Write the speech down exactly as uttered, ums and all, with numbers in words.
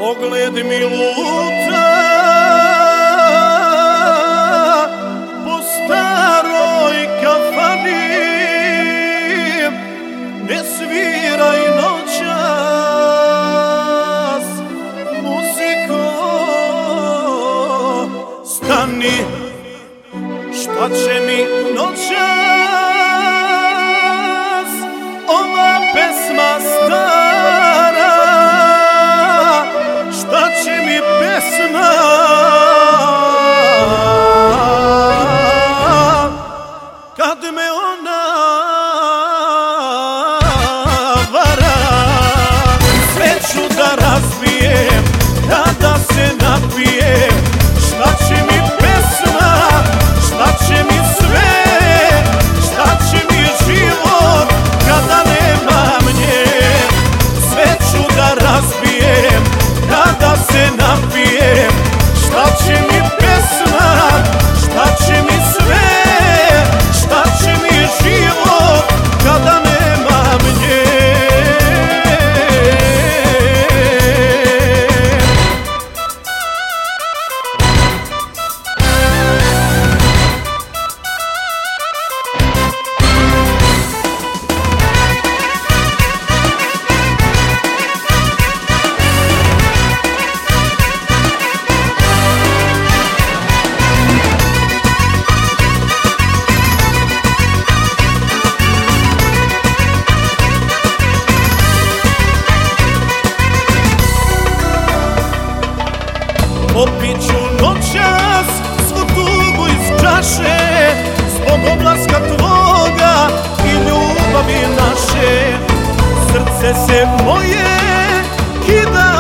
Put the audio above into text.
pogled mi luta po staroj kafani, ne sviraj noćas muziko, stani, šta će mi noćas ova pesma stara, šta će mi pesma kad me ona vara. Sve ću da razbijem kada se napijem, šta će mi pesma, šta će mi sve, šta će mi život kada nemam nje. Sve ću da razbijem kada se napijem, šta će mi pesma, šta će mi sve, šta će mi život kada nemam nje. Popit ću noćas svu tugu iz čaše, zbog odlaska tvoga i ljubavi naše. Srce se moje kida